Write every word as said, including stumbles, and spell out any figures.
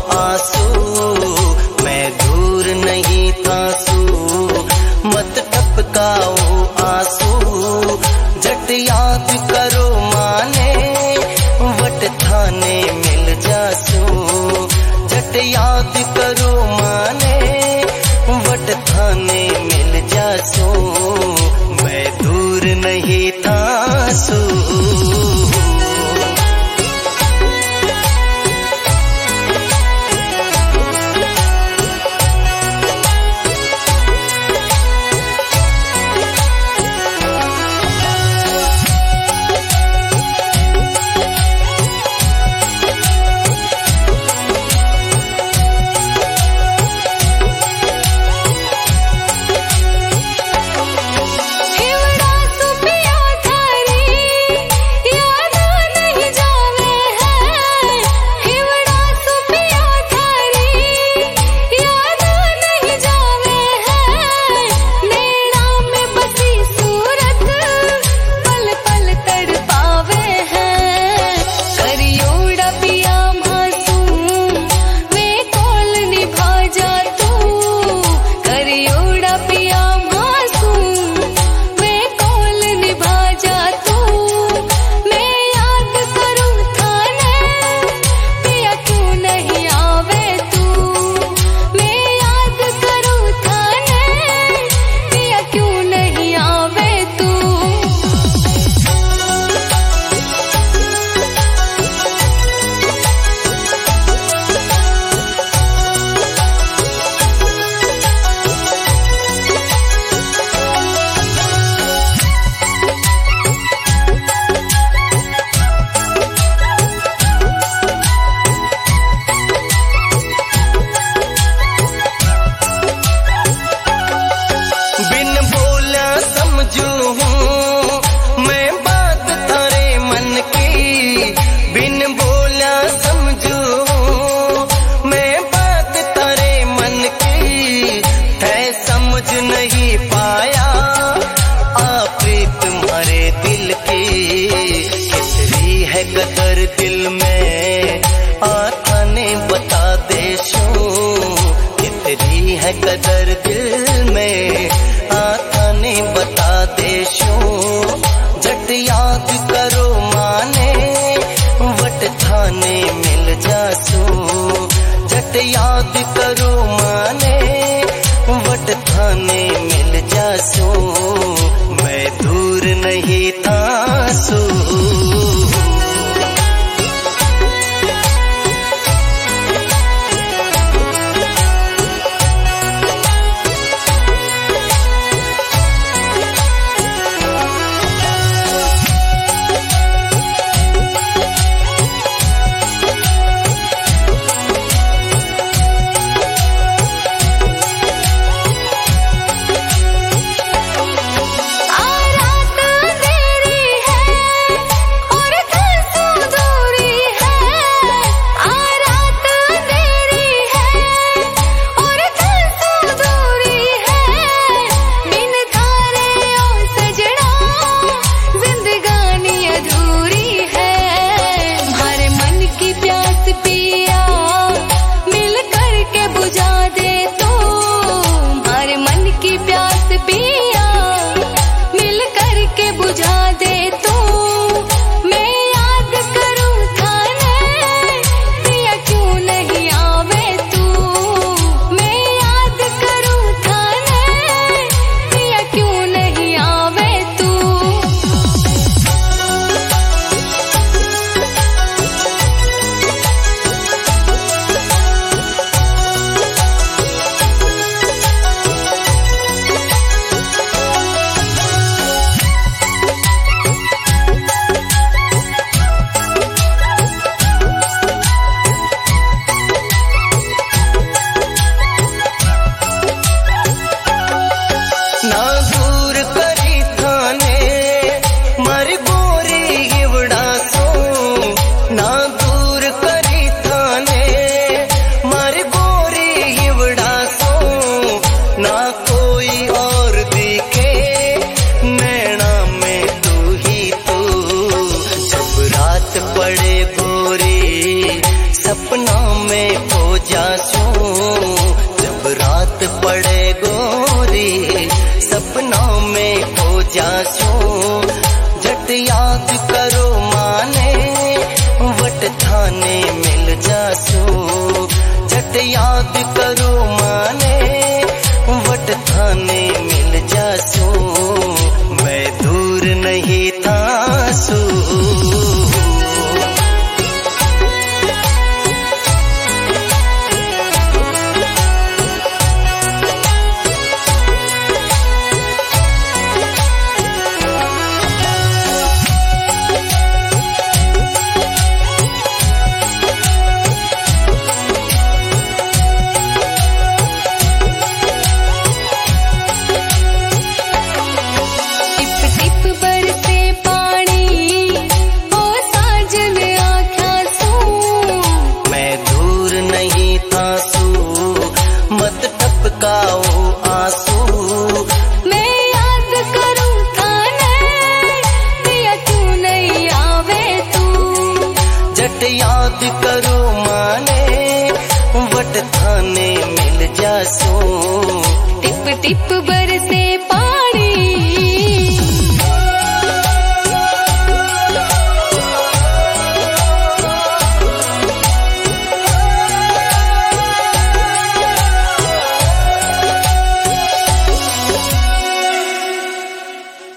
आंसू, मैं दूर नहीं था सू, मत टपकाओ आंसू, झट याद करो माने वट थाने मिल जासू, झट याद करो माने वट थाने मिल जासू, मैं दूर नहीं था सू। नहीं पाया आपरीत तुम्हारे दिल की, कितनी है कदर दिल में आता ने बता दे शू, कितनी है कदर दिल में आता ने बता दे शू, झट याद करो माने वट थाने मिल जासू, झट याद करो माने वट थाने मिल जासू, मैं दूर नहीं था सू। आ रात पड़े गोरी, सपनों में खो जासू। झट याद करो माने वट थाने मिल जासू। झट याद करो माने वट थाने मिल जासू। मैं दूर नहीं तासू। मत टपकाओ आंसू। मैं याद करूं थाने दिया तू नहीं आवे तू। झट याद करो माने वट थाने मिल जासू। टिप टिप बरसे